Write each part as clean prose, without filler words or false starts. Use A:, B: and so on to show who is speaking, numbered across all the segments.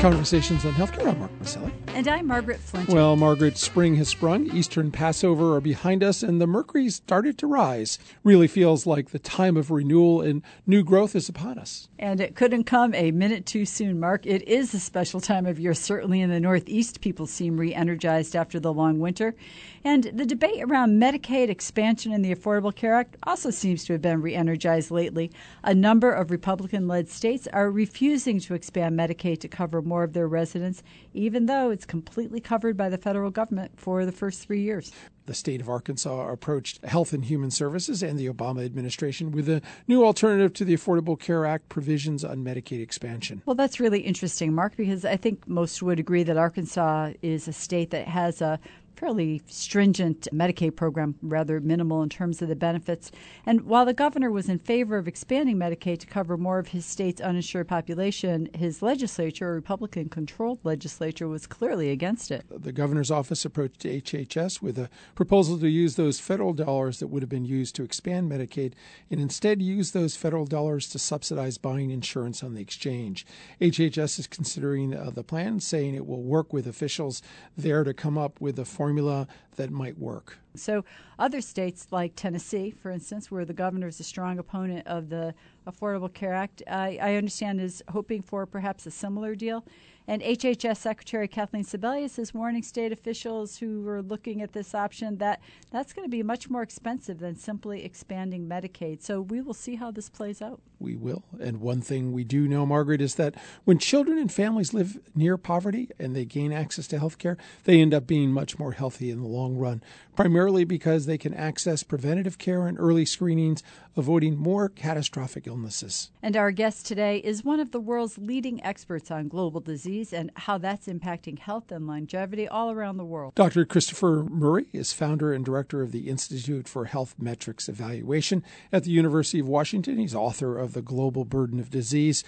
A: Conversations on Healthcare. I'm Mark Maselli.
B: And I'm Margaret Flinter.
A: Well, Margaret, spring has sprung. Easter and Passover are behind us, and the mercury started to rise. Really feels like the time of renewal and new growth is upon us.
B: And it couldn't come a minute too soon, Mark. It is a special time of year. Certainly in the Northeast, people seem re-energized after the long winter. And the debate around Medicaid expansion and the Affordable Care Act also seems to have been re-energized lately. A number of Republican-led states are refusing to expand Medicaid to cover more of their residents, even though it's completely covered by the federal government for the first 3 years.
A: The state of Arkansas approached Health and Human Services and the Obama administration with a new alternative to the Affordable Care Act provisions on Medicaid expansion.
B: Well, that's really interesting, Mark, because I think most would agree that Arkansas is a state that has a fairly stringent Medicaid program, rather minimal in terms of the benefits. And while the governor was in favor of expanding Medicaid to cover more of his state's uninsured population, his legislature, a Republican-controlled legislature, was clearly against it.
A: The governor's office approached HHS with a proposal to use those federal dollars that would have been used to expand Medicaid and instead use those federal dollars to subsidize buying insurance on the exchange. HHS is considering the plan, saying it will work with officials there to come up with a formula that might work.
B: So other states like Tennessee, for instance, where the governor is a strong opponent of the Affordable Care Act, I understand is hoping for perhaps a similar deal. And HHS Secretary Kathleen Sebelius is warning state officials who are looking at this option that that's going to be much more expensive than simply expanding Medicaid. So we will see how this plays out.
A: We will. And one thing we do know, Margaret, is that when children and families live near poverty and they gain access to health care, they end up being much more healthy in the long run, primarily because they can access preventative care and early screenings, avoiding more catastrophic illnesses.
B: And our guest today is one of the world's leading experts on global disease and how that's impacting health and longevity all around the world.
A: Dr. Christopher Murray is founder and director of the Institute for Health Metrics Evaluation at the University of Washington. He's author of The Global Burden of Disease,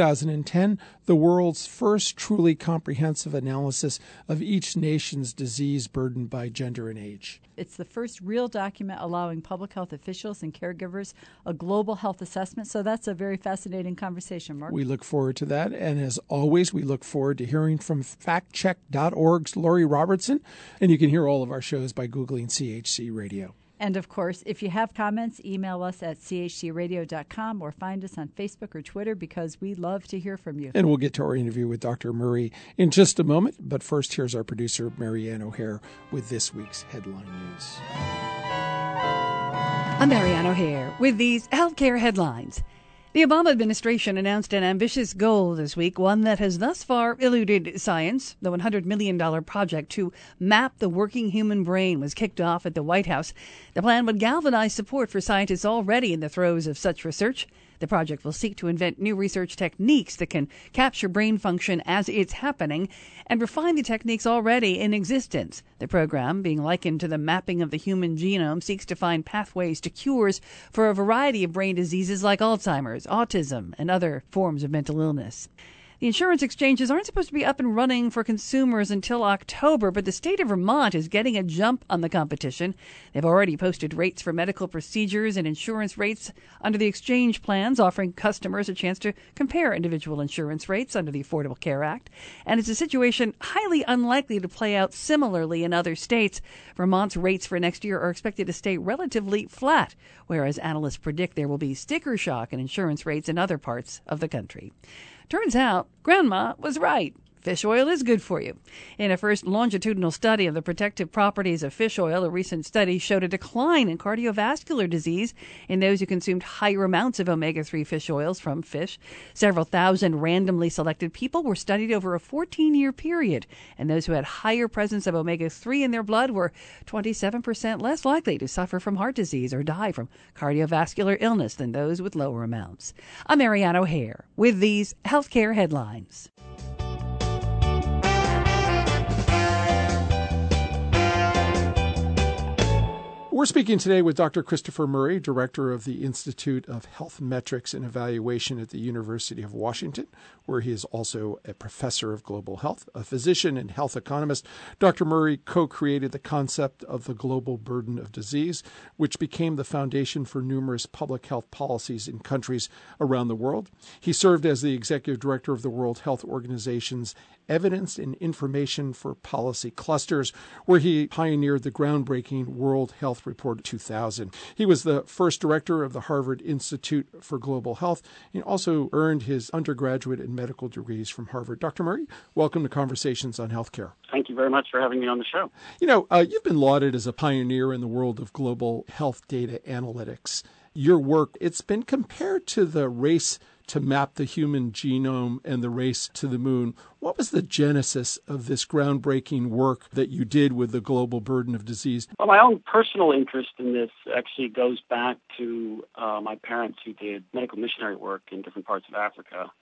A: 2010, the world's first truly comprehensive analysis of each nation's disease burden by gender and age.
B: It's the first real document allowing public health officials and caregivers a global health assessment. So that's a very fascinating conversation, Mark.
A: We look forward to that. And as always, we look forward to hearing from factcheck.org's Lori Robertson. And you can hear all of our shows by Googling CHC Radio.
B: And, of course, if you have comments, email us at chcradio.com or find us on Facebook or Twitter because we love to hear from you.
A: And we'll get to our interview with Dr. Murray in just a moment. But first, here's our producer, Marianne O'Hare, with this week's headline news.
C: I'm Marianne O'Hare with these healthcare headlines. The Obama administration announced an ambitious goal this week, one that has thus far eluded science. The $100 million project to map the working human brain was kicked off at the White House. The plan would galvanize support for scientists already in the throes of such research. The project will seek to invent new research techniques that can capture brain function as it's happening and refine the techniques already in existence. The program, being likened to the mapping of the human genome, seeks to find pathways to cures for a variety of brain diseases like Alzheimer's, autism, and other forms of mental illness. The insurance exchanges aren't supposed to be up and running for consumers until October, but the state of Vermont is getting a jump on the competition. They've already posted rates for medical procedures and insurance rates under the exchange plans, offering customers a chance to compare individual insurance rates under the Affordable Care Act. And it's a situation highly unlikely to play out similarly in other states. Vermont's rates for next year are expected to stay relatively flat, whereas analysts predict there will be sticker shock in insurance rates in other parts of the country. Turns out, Grandma was right. Fish oil is good for you. In a first longitudinal study of the protective properties of fish oil, a recent study showed a decline in cardiovascular disease in those who consumed higher amounts of omega-3 fish oils from fish. Several thousand randomly selected people were studied over a 14-year period, and those who had higher presence of omega-3 in their blood were 27% less likely to suffer from heart disease or die from cardiovascular illness than those with lower amounts. I'm Marianne O'Hare with these healthcare headlines.
A: We're speaking today with Dr. Christopher Murray, Director of the Institute of Health Metrics and Evaluation at the University of Washington, where he is also a professor of global health, a physician and health economist. Dr. Murray co-created the concept of the global burden of disease, which became the foundation for numerous public health policies in countries around the world. He served as the executive director of the World Health Organization's Evidence and Information for Policy Clusters, where he pioneered the groundbreaking World Health Report 2000. He was the first director of the Harvard Institute for Global Health and also earned his undergraduate and medical degrees from Harvard. Dr. Murray, welcome to Conversations on Healthcare.
D: Thank you very much for having me on the show.
A: You've been lauded as a pioneer in the world of global health data analytics. Your work, it's been compared to the race to map the human genome and the race to the moon. What was the genesis of this groundbreaking work that you did with the global burden of disease?
D: Well, my own personal interest in this actually goes back to my parents, who did medical missionary work in different parts of Africa.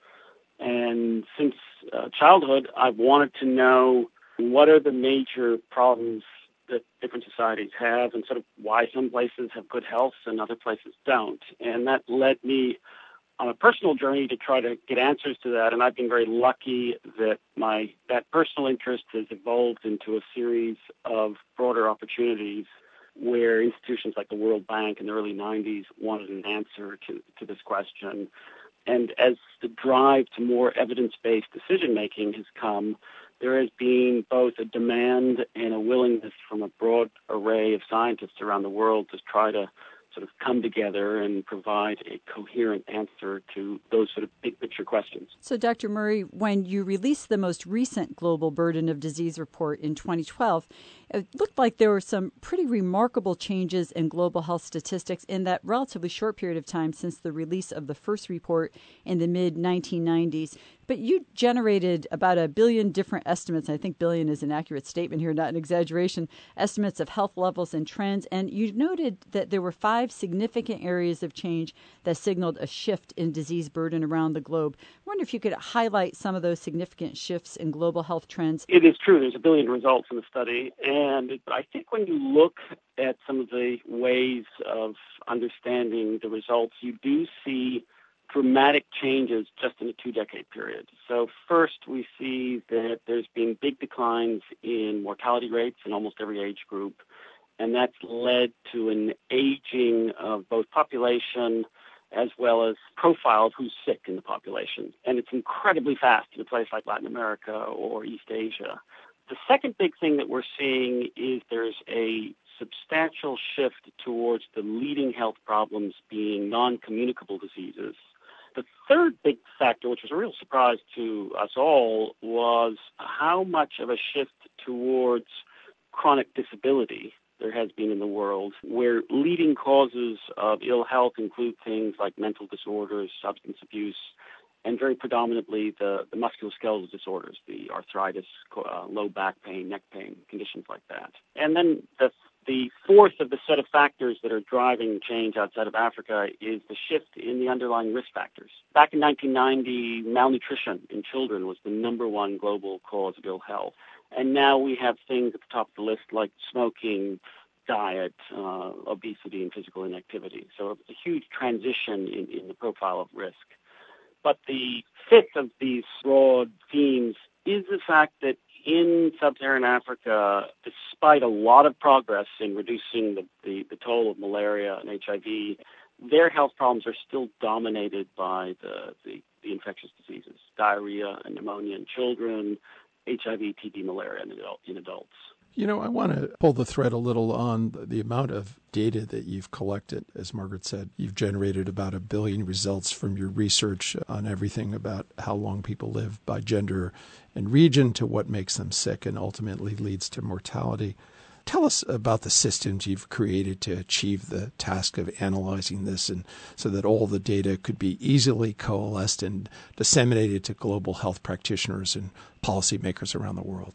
D: And since childhood, I've wanted to know what are the major problems that different societies have and sort of why some places have good health and other places don't. And that led me on a personal journey to try to get answers to that, and I've been very lucky that that personal interest has evolved into a series of broader opportunities where institutions like the World Bank in the early 90s wanted an answer to this question. And as the drive to more evidence-based decision-making has come, there has been both a demand and a willingness from a broad array of scientists around the world to try to sort of come together and provide a coherent answer to those sort of big picture questions.
B: So, Dr. Murray, when you released the most recent Global Burden of Disease report in 2012, it looked like there were some pretty remarkable changes in global health statistics in that relatively short period of time since the release of the first report in the mid-1990s. But you generated about 1 billion different estimates. I think billion is an accurate statement here, not an exaggeration, estimates of health levels and trends. And you noted that there were 5 significant areas of change that signaled a shift in disease burden around the globe. I wonder if you could highlight some of those significant shifts in global health trends.
D: It is true. There's 1 billion results in the study. And I think when you look at some of the ways of understanding the results, you do see dramatic changes just in a 2-decade period. So first, we see that there's been big declines in mortality rates in almost every age group, and that's led to an aging of both population as well as profile of who's sick in the population. And it's incredibly fast in a place like Latin America or East Asia. The second big thing that we're seeing is there's a substantial shift towards the leading health problems being non-communicable diseases. The third big factor, which was a real surprise to us all, was how much of a shift towards chronic disability there has been in the world, where leading causes of ill health include things like mental disorders, substance abuse, and very predominantly the musculoskeletal disorders, the arthritis, low back pain, neck pain, conditions like that. And then the fourth of the set of factors that are driving change outside of Africa is the shift in the underlying risk factors. Back in 1990, malnutrition in children was the number one global cause of ill health. And now we have things at the top of the list like smoking, diet, obesity, and physical inactivity. So a huge transition in the profile of risk. But the fifth of these broad themes is the fact that in sub-Saharan Africa, despite a lot of progress in reducing the toll of malaria and HIV, their health problems are still dominated by the infectious diseases, diarrhea and pneumonia in children, HIV, TB, malaria in adults.
A: I want to pull the thread a little on the amount of data that you've collected. As Margaret said, you've generated about 1 billion results from your research on everything about how long people live by gender and region to what makes them sick and ultimately leads to mortality. Tell us about the systems you've created to achieve the task of analyzing this and so that all the data could be easily coalesced and disseminated to global health practitioners and policymakers around the world.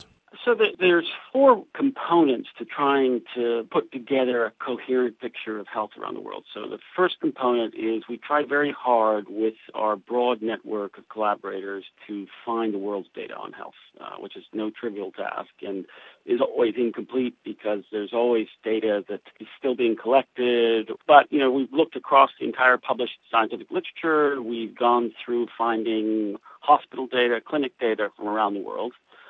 D: So there's four components to trying to put together a coherent picture of health around the world. So the first component is we try very hard with our broad network of collaborators to find the world's data on health, which is no trivial task and is always incomplete because there's always data that is still being collected. But, we've looked across the entire published scientific literature. We've gone through finding hospital data, clinic data from around the world,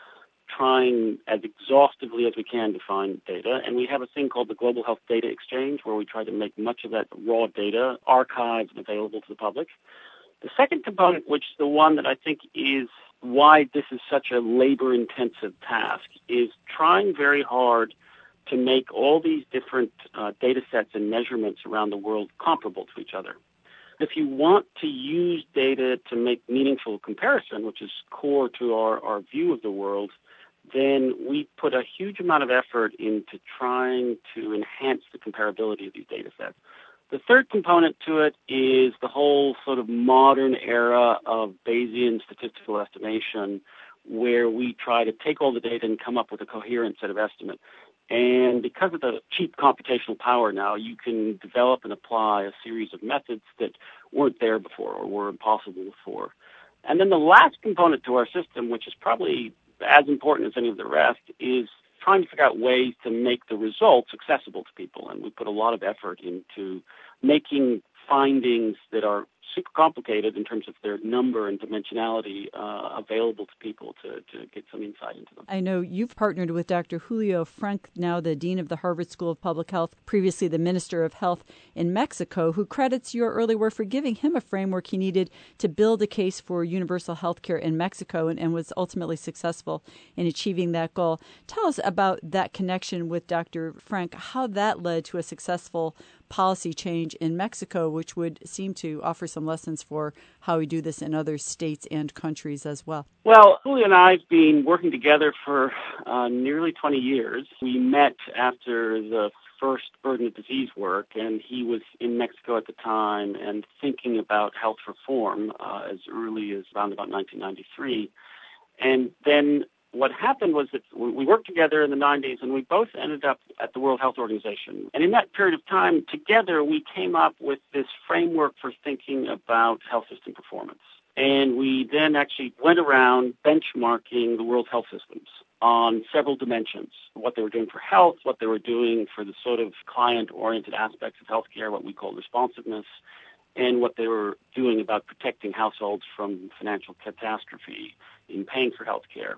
D: trying as exhaustively as we can to find data. And we have a thing called the Global Health Data Exchange where we try to make much of that raw data archived and available to the public. The second component, which is the one that I think is why this is such a labor-intensive task, is trying very hard to make all these different data sets and measurements around the world comparable to each other. If you want to use data to make meaningful comparison, which is core to our view of the world, then we put a huge amount of effort into trying to enhance the comparability of these data sets. The third component to it is the whole sort of modern era of Bayesian statistical estimation, where we try to take all the data and come up with a coherent set of estimates. And because of the cheap computational power now, you can develop and apply a series of methods that weren't there before or were impossible before. And then the last component to our system, which is probably as important as any of the rest, is trying to figure out ways to make the results accessible to people. And we put a lot of effort into making findings that are super complicated in terms of their number and dimensionality available to people to get some insight into them.
B: I know you've partnered with Dr. Julio Frenk, now the Dean of the Harvard School of Public Health, previously the Minister of Health in Mexico, who credits your early work for giving him a framework he needed to build a case for universal health care in Mexico and was ultimately successful in achieving that goal. Tell us about that connection with Dr. Frenk, how that led to a successful policy change in Mexico, which would seem to offer some lessons for how we do this in other states and countries as well.
D: Well, Julio and I have been working together for nearly 20 years. We met after the first burden of disease work, and he was in Mexico at the time and thinking about health reform as early as around about 1993. And then what happened was that we worked together in the 90s, and we both ended up at the World Health Organization. And in that period of time, together, we came up with this framework for thinking about health system performance. And we then actually went around benchmarking the world's health systems on several dimensions: what they were doing for health, what they were doing for the sort of client-oriented aspects of healthcare, what we call responsiveness, and what they were doing about protecting households from financial catastrophe in paying for healthcare.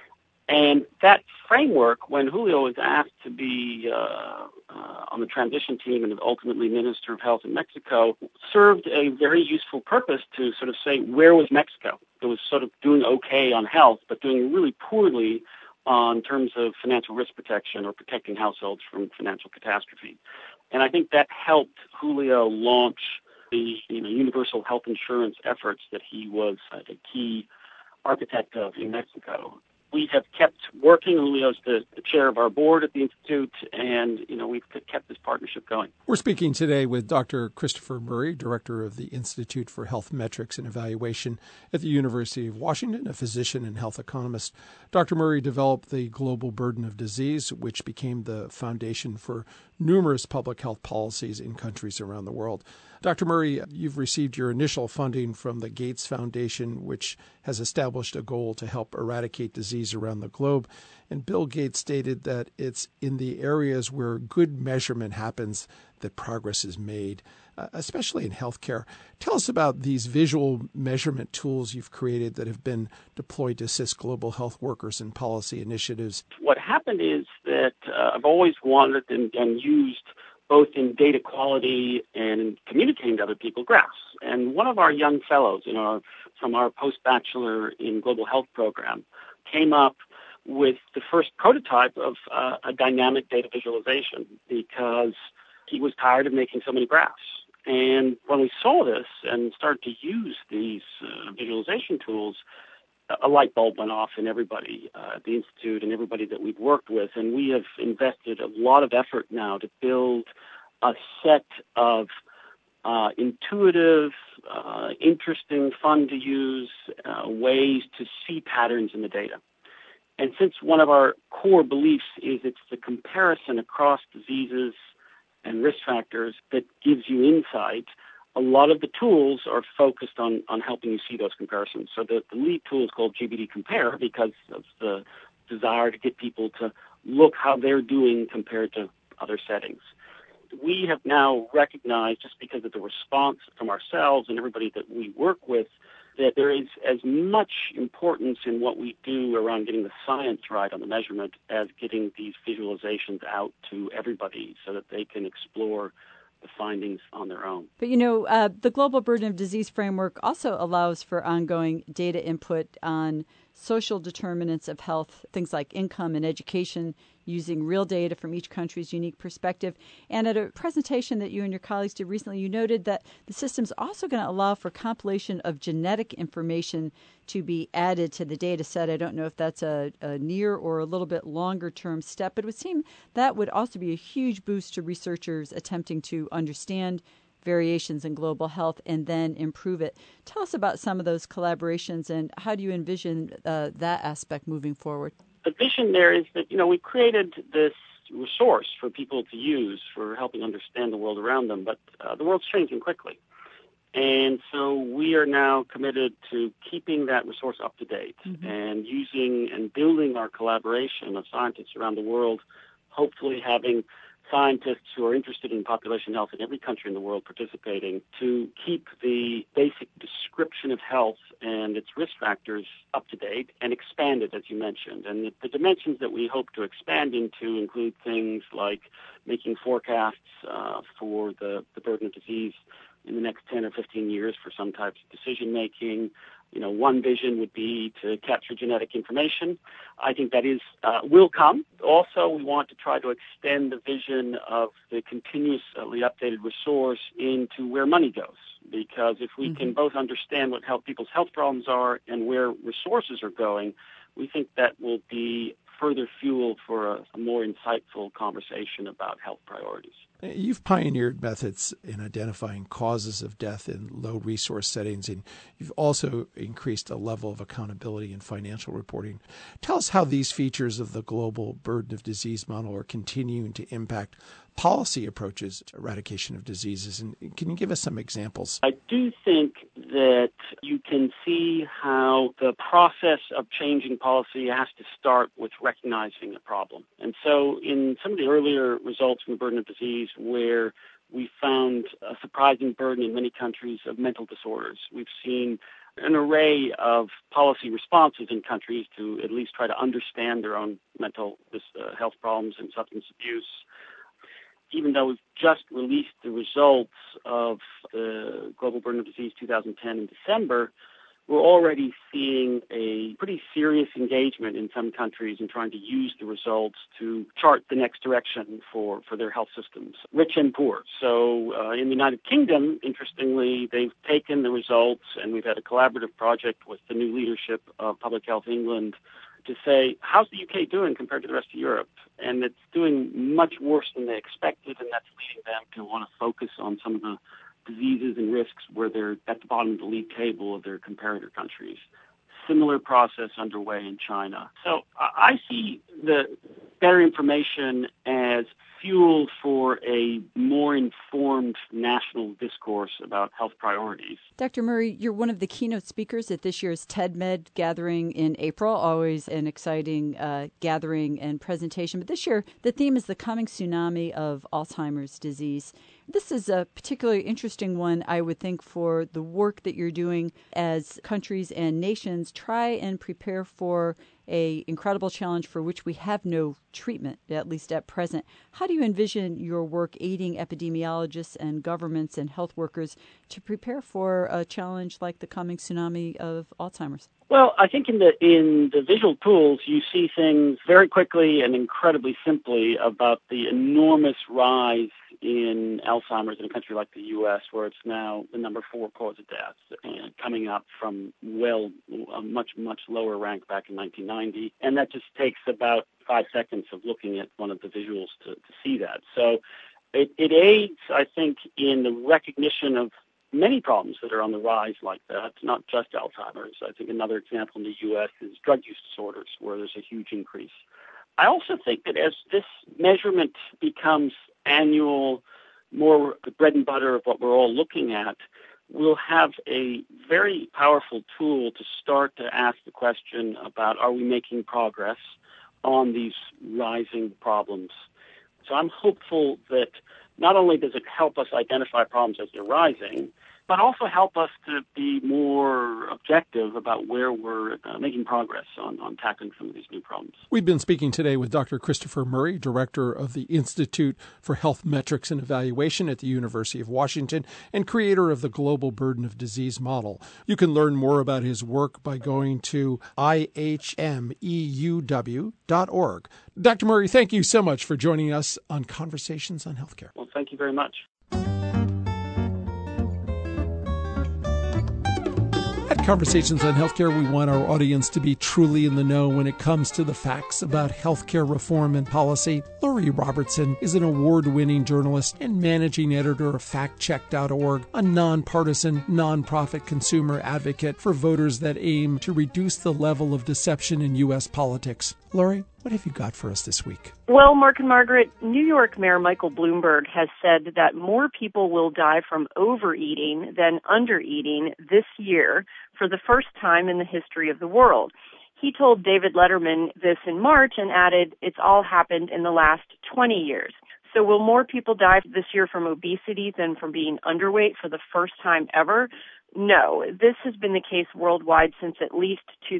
D: And that framework, when Julio was asked to be on the transition team and ultimately Minister of Health in Mexico, served a very useful purpose to sort of say, where was Mexico? It was sort of doing okay on health, but doing really poorly on terms of financial risk protection or protecting households from financial catastrophe. And I think that helped Julio launch the universal health insurance efforts that he was a key architect of in Mexico. We have kept working. Julio's the chair of our board at the Institute, and, we've kept this partnership going.
A: We're speaking today with Dr. Christopher Murray, director of the Institute for Health Metrics and Evaluation at the University of Washington, a physician and health economist. Dr. Murray developed the Global Burden of Disease, which became the foundation for numerous public health policies in countries around the world. Dr. Murray, you've received your initial funding from the Gates Foundation, which has established a goal to help eradicate disease around the globe. And Bill Gates stated that it's in the areas where good measurement happens that progress is made, especially in healthcare. Tell us about these visual measurement tools you've created that have been deployed to assist global health workers in policy initiatives.
D: What happened is that I've always wanted and used, both in data quality and in communicating to other people, graphs. And one of our young fellows from our post-bachelor in global health program came up with the first prototype of a dynamic data visualization because he was tired of making so many graphs. And when we saw this and started to use these visualization tools, a light bulb went off in everybody at the Institute and everybody that we've worked with. And we have invested a lot of effort now to build a set of intuitive, interesting, fun to use ways to see patterns in the data. And since one of our core beliefs is it's the comparison across diseases and risk factors that gives you insight, a lot of the tools are focused on helping you see those comparisons. So the lead tool is called GBD Compare because of the desire to get people to look how they're doing compared to other settings. We have now recognized, just because of the response from ourselves and everybody that we work with, that there is as much importance in what we do around getting the science right on the measurement as getting these visualizations out to everybody so that they can explore the findings on their own.
B: But, the Global Burden of Disease Framework also allows for ongoing data input on social determinants of health, things like income and education, using real data from each country's unique perspective. And at a presentation that you and your colleagues did recently, you noted that the system's also going to allow for compilation of genetic information to be added to the data set. I don't know if that's a near or a little bit longer term step, but it would seem that would also be a huge boost to researchers attempting to understand variations in global health and then improve it. Tell us about some of those collaborations and how do you envision that aspect moving forward?
D: The vision there is that, we created this resource for people to use for helping understand the world around them, but the world's changing quickly. And so we are now committed to keeping that resource up to date and using and building our collaboration of scientists around the world, hopefully having scientists who are interested in population health in every country in the world participating to keep the basic description of health and its risk factors up to date and expand it, as you mentioned. And the dimensions that we hope to expand into include things like making forecasts for the burden of disease in the next 10 or 15 years for some types of decision making. One vision would be to capture genetic information. I think that will come. Also, we want to try to extend the vision of the continuously updated resource into where money goes. Because if we can both understand what people's health problems are and where resources are going, we think that will be further fuel for a more insightful conversation about health priorities.
A: You've pioneered methods in identifying causes of death in low-resource settings, and you've also increased the level of accountability in financial reporting. Tell us how these features of the global burden of disease model are continuing to impact policy approaches to eradication of diseases, and can you give us some examples?
D: I do think that you can see how the process of changing policy has to start with recognizing a problem. And so in some of the earlier results from the burden of disease where we found a surprising burden in many countries of mental disorders, we've seen an array of policy responses in countries to at least try to understand their own mental health problems and substance abuse. Even though we've just released the results of the Global Burden of Disease 2010 in December, we're already seeing a pretty serious engagement in some countries in trying to use the results to chart the next direction for their health systems, rich and poor. So in the United Kingdom, interestingly, they've taken the results, and we've had a collaborative project with the new leadership of Public Health England to say, how's the UK doing compared to the rest of Europe? And it's doing much worse than they expected, and that's leading them to want to focus on some of the diseases and risks where they're at the bottom of the league table of their comparator countries. Similar process underway in China. So I see the better information as fuel for a more informed national discourse about health priorities.
B: Dr. Murray, you're one of the keynote speakers at this year's TEDMed gathering in April, always an exciting gathering and presentation. But this year, the theme is the coming tsunami of Alzheimer's disease. This is a particularly interesting one, I would think, for the work that you're doing as countries and nations try and prepare for an incredible challenge for which we have no treatment, at least at present. How do you envision your work aiding epidemiologists and governments and health workers to prepare for a challenge like the coming tsunami of Alzheimer's?
D: Well, I think in the visual tools, you see things very quickly and incredibly simply about the enormous rise in Alzheimer's in a country like the U.S., where it's now the number 4 cause of death, and coming up from a much, much lower rank back in 1990. And that just takes about 5 seconds of looking at one of the visuals to see that. So it aids, I think, in the recognition of many problems that are on the rise like that, not just Alzheimer's. I think another example in the U.S. is drug use disorders, where there's a huge increase. I also think that as this measurement becomes annual, more the bread and butter of what we're all looking at, we'll have a very powerful tool to start to ask the question about, are we making progress on these rising problems? So I'm hopeful that not only does it help us identify problems as they're rising, but also help us to be more objective about where we're making progress on tackling some of these new problems.
A: We've been speaking today with Dr. Christopher Murray, director of the Institute for Health Metrics and Evaluation at the University of Washington and creator of the Global Burden of Disease model. You can learn more about his work by going to ihmeuw.org. Dr. Murray, thank you so much for joining us on Conversations on Healthcare.
D: Well, thank you very much.
A: At Conversations on Healthcare, we want our audience to be truly in the know when it comes to the facts about healthcare reform and policy. Lori Robertson is an award-winning journalist and managing editor of FactCheck.org, a nonpartisan, nonprofit consumer advocate for voters that aim to reduce the level of deception in U.S. politics. Lori, what have you got for us this week?
E: Well, Mark and Margaret, New York Mayor Michael Bloomberg has said that more people will die from overeating than undereating this year for the first time in the history of the world. He told David Letterman this in March and added, it's all happened in the last 20 years. So will more people die this year from obesity than from being underweight for the first time ever? No, this has been the case worldwide since at least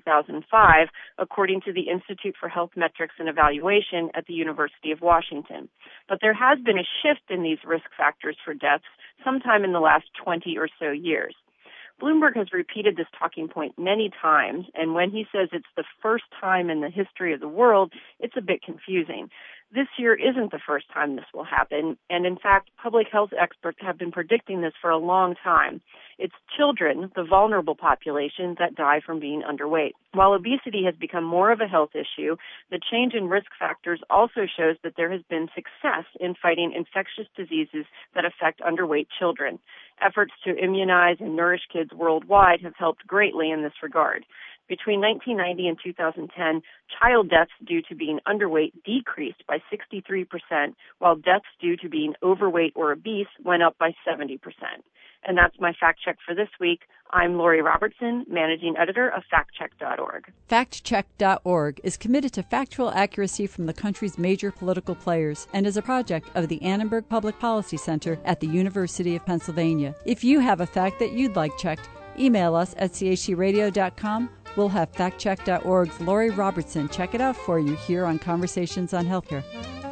E: 2005, according to the Institute for Health Metrics and Evaluation at the University of Washington. But there has been a shift in these risk factors for deaths sometime in the last 20 or so years. Bloomberg has repeated this talking point many times, and when he says it's the first time in the history of the world, it's a bit confusing. This year isn't the first time this will happen, and in fact, public health experts have been predicting this for a long time. It's children, the vulnerable population, that die from being underweight. While obesity has become more of a health issue, the change in risk factors also shows that there has been success in fighting infectious diseases that affect underweight children. Efforts to immunize and nourish kids worldwide have helped greatly in this regard. Between 1990 and 2010, child deaths due to being underweight decreased by 63%, while deaths due to being overweight or obese went up by 70%. And that's my fact check for this week. I'm Lori Robertson, managing editor of FactCheck.org.
B: FactCheck.org is committed to factual accuracy from the country's major political players and is a project of the Annenberg Public Policy Center at the University of Pennsylvania. If you have a fact that you'd like checked, email us at chcradio.com. We'll have FactCheck.org's Lori Robertson check it out for you here on Conversations on Healthcare.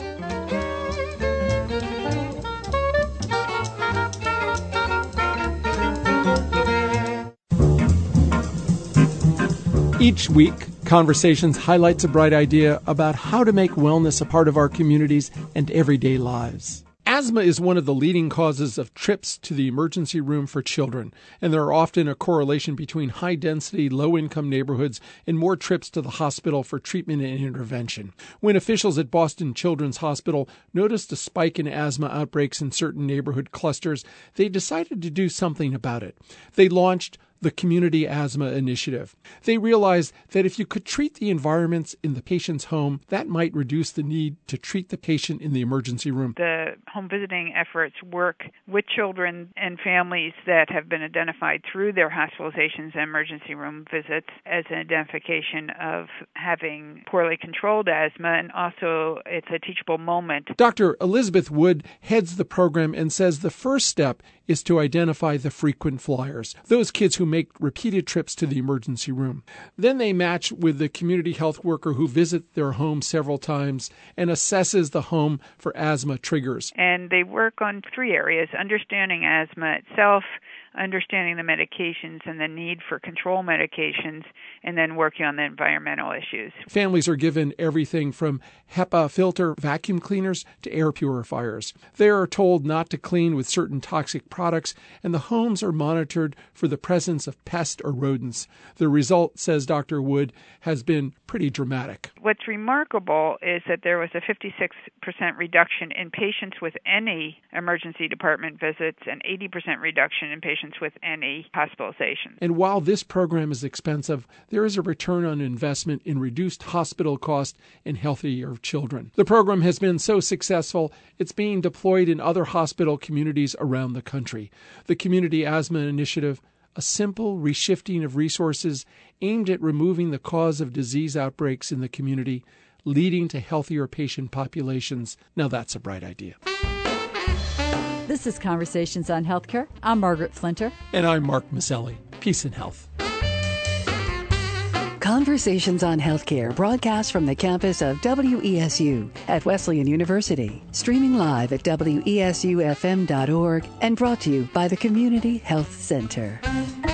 A: Each week, Conversations highlights a bright idea about how to make wellness a part of our communities and everyday lives. Asthma is one of the leading causes of trips to the emergency room for children, and there are often a correlation between high-density, low-income neighborhoods and more trips to the hospital for treatment and intervention. When officials at Boston Children's Hospital noticed a spike in asthma outbreaks in certain neighborhood clusters, they decided to do something about it. They launched the Community Asthma Initiative. They realized that if you could treat the environments in the patient's home, that might reduce the need to treat the patient in the emergency room.
F: The home visiting efforts work with children and families that have been identified through their hospitalizations and emergency room visits as an identification of having poorly controlled asthma, and also it's a teachable moment.
A: Dr. Elizabeth Wood heads the program and says the first step is to identify the frequent flyers, those kids who make repeated trips to the emergency room. Then they match with the community health worker who visits their home several times and assesses the home for asthma triggers.
F: And they work on three areas: understanding asthma itself, understanding the medications and the need for control medications, and then working on the environmental issues.
A: Families are given everything from HEPA filter vacuum cleaners to air purifiers. They are told not to clean with certain toxic products, and the homes are monitored for the presence of pests or rodents. The result, says Dr. Wood, has been pretty dramatic.
F: What's remarkable is that there was a 56% reduction in patients with any emergency department visits and 80% reduction in patients patients with any hospitalization.
A: And while this program is expensive, there is a return on investment in reduced hospital cost and healthier children. The program has been so successful, it's being deployed in other hospital communities around the country. The Community Asthma Initiative, a simple reshifting of resources aimed at removing the cause of disease outbreaks in the community, leading to healthier patient populations. Now that's a bright idea.
B: This is Conversations on Healthcare. I'm Margaret Flinter.
A: And I'm Mark Maselli. Peace and health.
C: Conversations on Healthcare broadcast from the campus of WESU at Wesleyan University, streaming live at WESUFM.org and brought to you by the Community Health Center.